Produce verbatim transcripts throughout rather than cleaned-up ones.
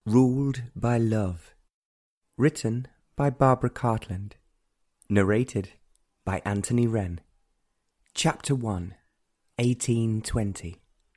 Ruled by Love. Written by Barbara Cartland. Narrated by Anthony Wren. Chapter one. eighteen twenty.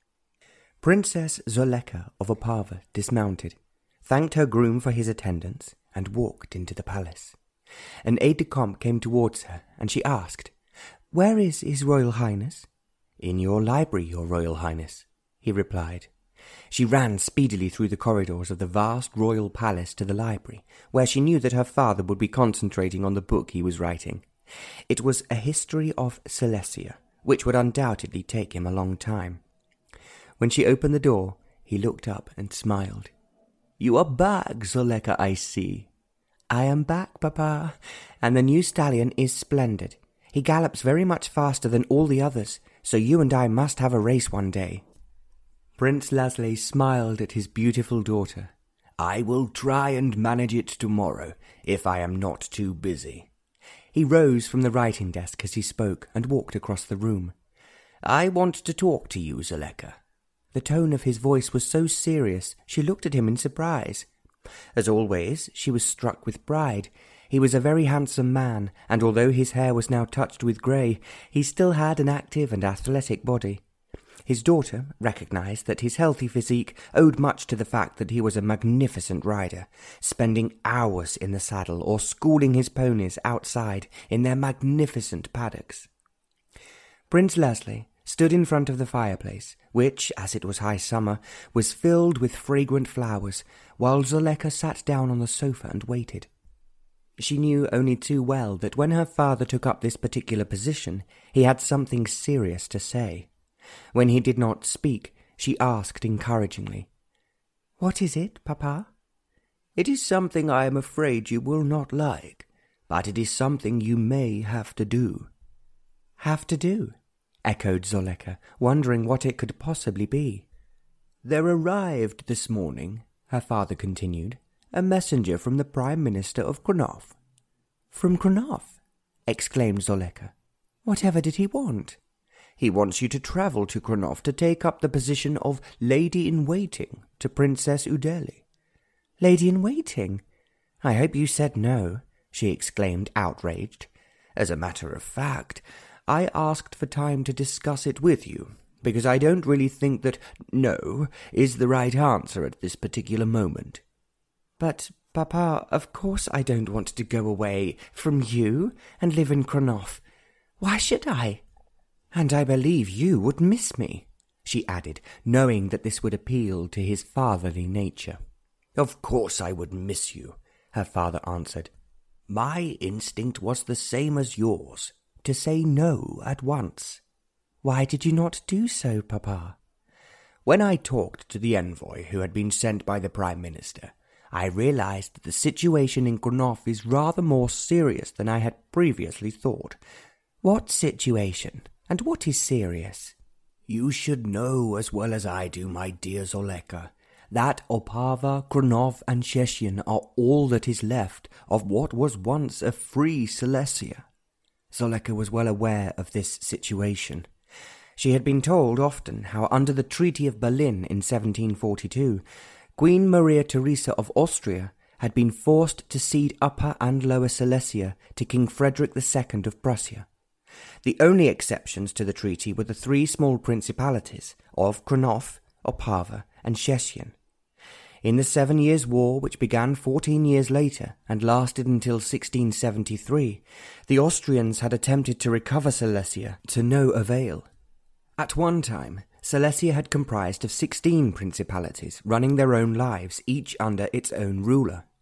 Princess Zoleka of Opava dismounted, thanked her groom for his attendance, and walked into the palace. An aide-de-camp came towards her, and she asked, "Where is His Royal Highness?" "In your library, Your Royal Highness," he replied. She ran speedily through the corridors of the vast royal palace to the library, where she knew that her father would be concentrating on the book he was writing. It was a history of Silesia, which would undoubtedly take him a long time. When she opened the door, he looked up and smiled. "You are back, Zoleka, I see." "I am back, Papa, and the new stallion is splendid. He gallops very much faster than all the others, so you and I must have a race one day." Prince Laszlo smiled at his beautiful daughter. "I will try and manage it tomorrow, if I am not too busy." He rose from the writing desk as he spoke and walked across the room. "I want to talk to you, Zoleka." The tone of his voice was so serious, she looked at him in surprise. As always, she was struck with pride. He was a very handsome man, and although his hair was now touched with grey, he still had an active and athletic body. His daughter recognized that his healthy physique owed much to the fact that he was a magnificent rider, spending hours in the saddle or schooling his ponies outside in their magnificent paddocks. Prince Laszlo stood in front of the fireplace, which, as it was high summer, was filled with fragrant flowers, while Zoleka sat down on the sofa and waited. She knew only too well that when her father took up this particular position, he had something serious to say. When he did not speak, she asked encouragingly, "What is it, Papa?" "It is something I am afraid you will not like, but it is something you may have to do." "Have to do?" echoed Zoleka, wondering what it could possibly be. "There arrived this morning," her father continued, "a messenger from the Prime Minister of Kronov." "From Kronov?" exclaimed Zoleka. "Whatever did he want?" "He wants you to travel to Kronov to take up the position of Lady-in-Waiting to Princess Udeli." "Lady-in-Waiting? I hope you said no," she exclaimed, outraged. "As a matter of fact, I asked for time to discuss it with you, because I don't really think that no is the right answer at this particular moment." "But, Papa, of course I don't want to go away from you and live in Kronov. Why should I? And I believe you would miss me," she added, knowing that this would appeal to his fatherly nature. "Of course I would miss you," her father answered. "My instinct was the same as yours, to say no at once." "Why did you not do so, Papa?" "When I talked to the envoy who had been sent by the Prime Minister, I realized that the situation in Kronov is rather more serious than I had previously thought." "What situation? And what is serious?" "You should know as well as I do, my dear Zoleka, that Opava, Kronov, and Sheshin are all that is left of what was once a free Silesia." Zoleka was well aware of this situation. She had been told often how under the Treaty of Berlin in seventeen forty-two, Queen Maria Theresa of Austria had been forced to cede Upper and Lower Silesia to King Frederick the Second of Prussia. The only exceptions to the treaty were the three small principalities of Kronov, Opava, and Sheshin. In the Seven Years' War, which began fourteen years later and lasted until sixteen seventy-three, the Austrians had attempted to recover Silesia to no avail. At one time, Silesia had comprised of sixteen principalities running their own lives, each under its own ruler.